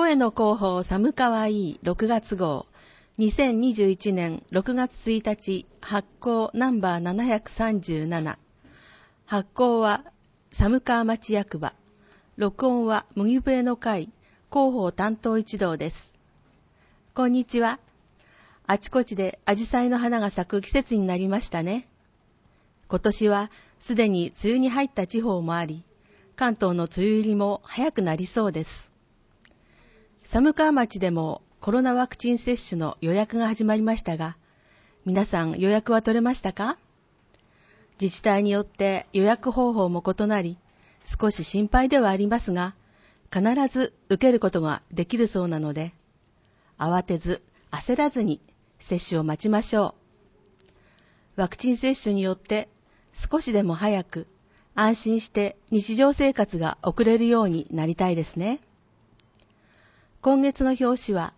声の広報寒かわいい6月号2021年6月1日発行ナンバー737発行は寒川町役場録音は麦笛の会広報担当一同です。こんにちは。あちこちでアジサイの花が咲く季節になりましたね。今年はすでに梅雨に入った地方もあり、関東の梅雨入りも早くなりそうです。寒川町でもコロナワクチン接種の予約が始まりましたが、皆さん予約は取れましたか？自治体によって予約方法も異なり、少し心配ではありますが、必ず受けることができるそうなので、慌てず焦らずに接種を待ちましょう。ワクチン接種によって少しでも早く安心して日常生活が送れるようになりたいですね。今月の表紙は、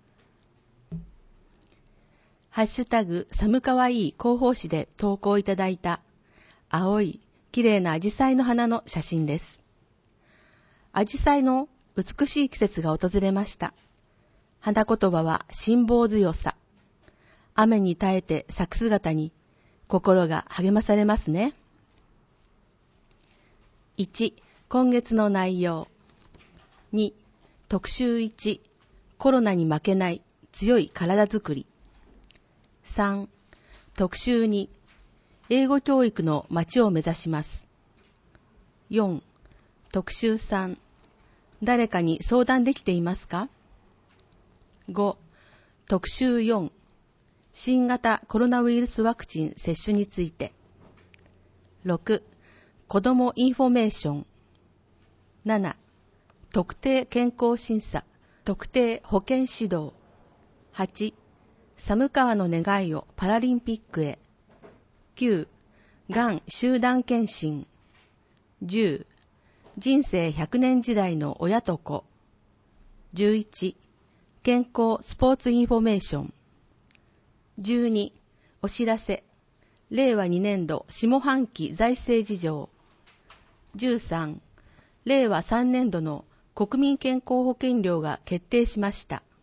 ハッシュタグ寒かわいい広報誌で投稿いただいた青い綺麗なアジサイの花の写真です。アジサイの美しい季節が訪れました。花言葉は辛抱強さ。雨に耐えて咲く姿に心が励まされますね。1、今月の内容。2、特集1、コロナに負けない強い体づくり。3、特集2、英語教育の街を目指します。4、特集3、誰かに相談できていますか？ 5、特集4、新型コロナウイルスワクチン接種について。6、子どもインフォメーション。7、特定健康審査、特定保健指導。8、寒川の願いをパラリンピックへ。9、がん集団検診。10、人生100年時代の親と子。11、健康スポーツインフォメーション。12、お知らせ、令和2年度下半期財政事情。13、令和3年度の国民健康保険料が決定しました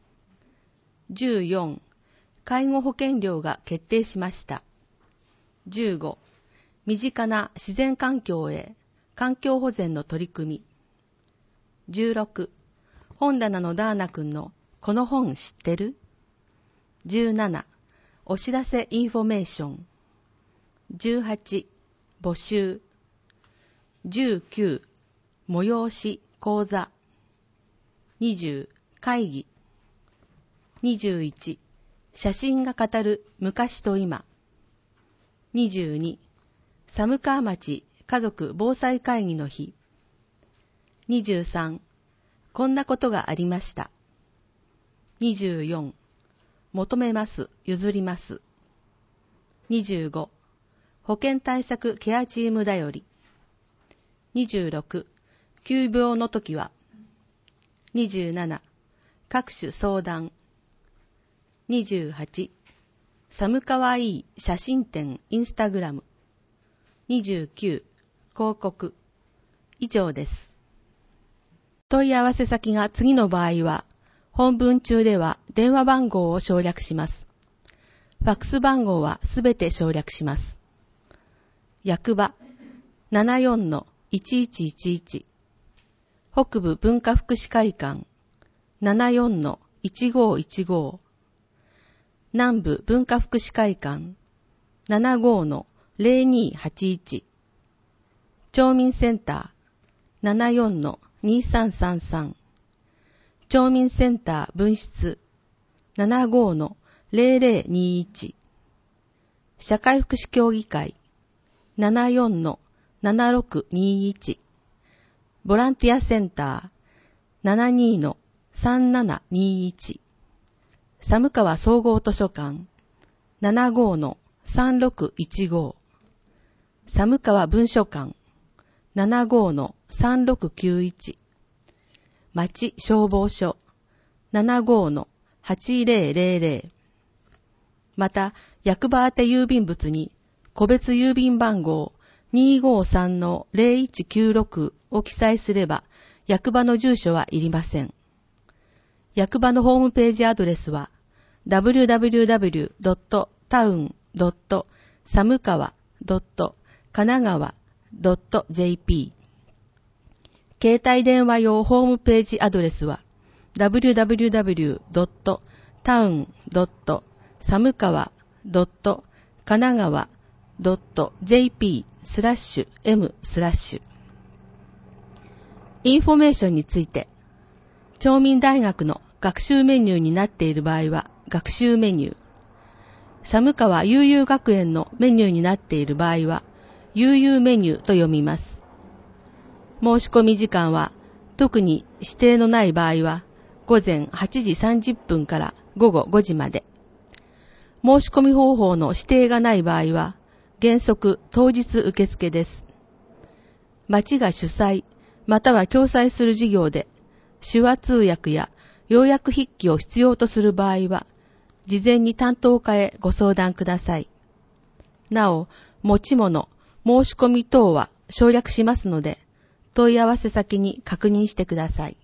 。14、介護保険料が決定しました。15、身近な自然環境へ環境保全の取り組み。16、本棚のダーナ君のこの本知ってる？ 17、お知らせインフォメーション。18、募集。19、催し講座。20、会議。21、写真が語る昔と今。22、寒川町家族防災会議の日。23、こんなことがありました。24、求めます、譲ります。25、保健対策ケアチームだより。26、急病の時は。27、各種相談。28、寒かわいい写真展インスタグラム。29、広告。以上です。問い合わせ先が次の場合は、本文中では電話番号を省略します。ファックス番号はすべて省略します。役場 74-1111 北部文化福祉会館 74-1515 南部文化福祉会館 75-0281 町民センター 74-2333 町民センター分室 75-0021 社会福祉協議会 74-7621 ボランティアセンター 72-3721 寒川総合図書館 75-3615 寒川文書館 75-3691 町消防署 75-8000 また役場宛て郵便物に個別郵便番号 253-0196 を記載すれば役場の住所はいりません。 役場のホームページアドレスは www.town.samukawa.kanagawa.jp 携帯電話用ホームページアドレスは www.town.samukawa.kanagawa.jp/m/インフォメーションについて、町民大学の学習メニューになっている場合は学習メニュー、寒川悠々学園のメニューになっている場合は悠々メニューと読みます。申し込み時間は特に指定のない場合は午前8時30分から午後5時まで。申し込み方法の指定がない場合は原則当日受付です。町が主催または共催する事業で手話通訳や要約筆記を必要とする場合は事前に担当課へご相談ください。なお、持ち物、申し込み等は省略しますので問い合わせ先に確認してください。